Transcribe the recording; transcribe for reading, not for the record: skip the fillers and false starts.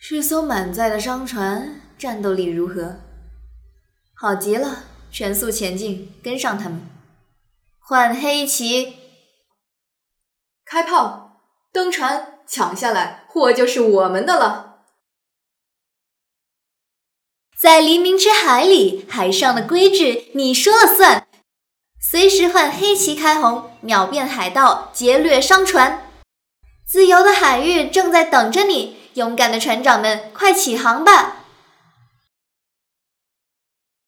是艘满载的商船，战斗力如何？好极了，全速前进，跟上他们。换黑旗， 开炮！登船，抢下来，货就是我们的了。 在黎明之海里，海上的规矩你说了算。随时换黑旗开红，秒变海盗，劫掠商船。自由的海域正在等着你，勇敢的船长们，快起航吧！